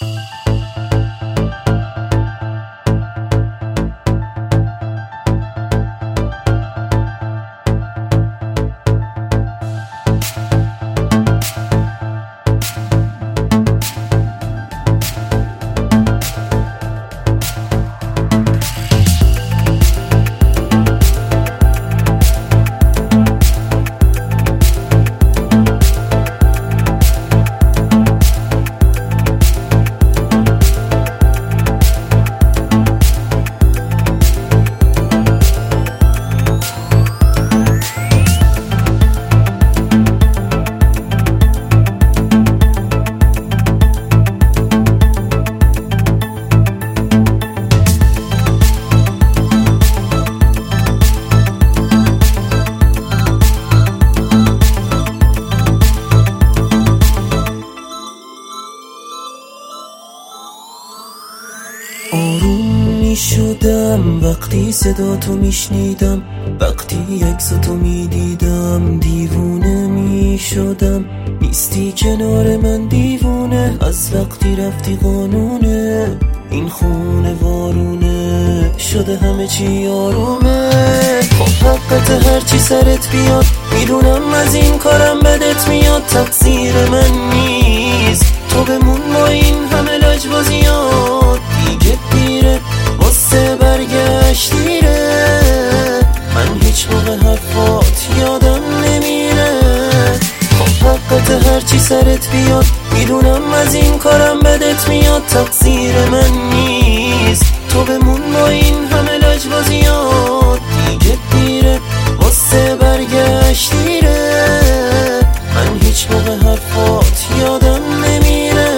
آروم شدم وقتی صدا تو میشنیدم، وقتی عکس تو میدیدم دیوونه میشدم. نیستی کنار من دیوونه، از وقتی رفتی قانونه. این خونه وارونه شده همه چی آرومه. خب حقت هرچی سرت بیاد، میدونم از این کارم بدت میاد. تقصیر من نیست، تو بمون با این همه لجبازیات. دیگه دیره واسه برگشت دیره، من هیچ موقع حرفات یادم نمیره. خب حقت هرچی سرت بیاد، میدونم از این کارم بدت میاد. تقصیر من نیست، تو بمون با این همه لجبازیات. دیگه دیره واسه برگشت دیره، من هیچ موقع حرفات یادم نمیره.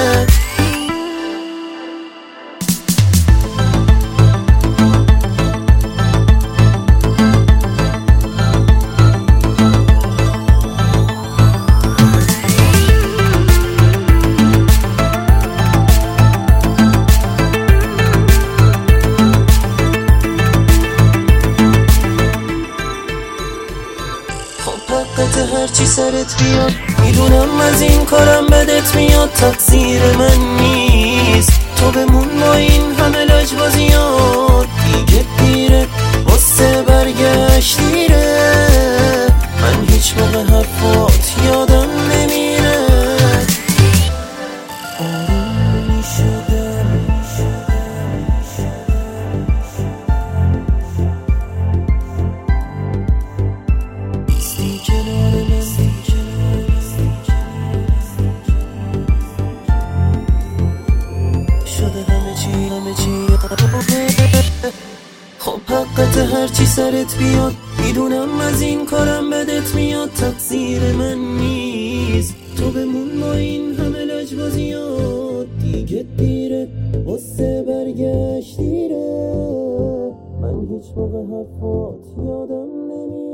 حقت هرچی سرت بیاد، میدونم از این کارم بدت میاد. تقصیر من نیست، تو بمون با این همه لجبازیات. دیگه دیره واسه برگشت دیره، من هیچ موقع حرفات یادم نمیره. آروم شدم خب حقت هرچی سرت بیاد، میدونم از این کارم بدت میاد. تقصیر من نیست، تو بمون با این همه لجبازیات. دیگه دیره واسه برگشت دیره، من هیچ موقع حرفات یادم نمیاد.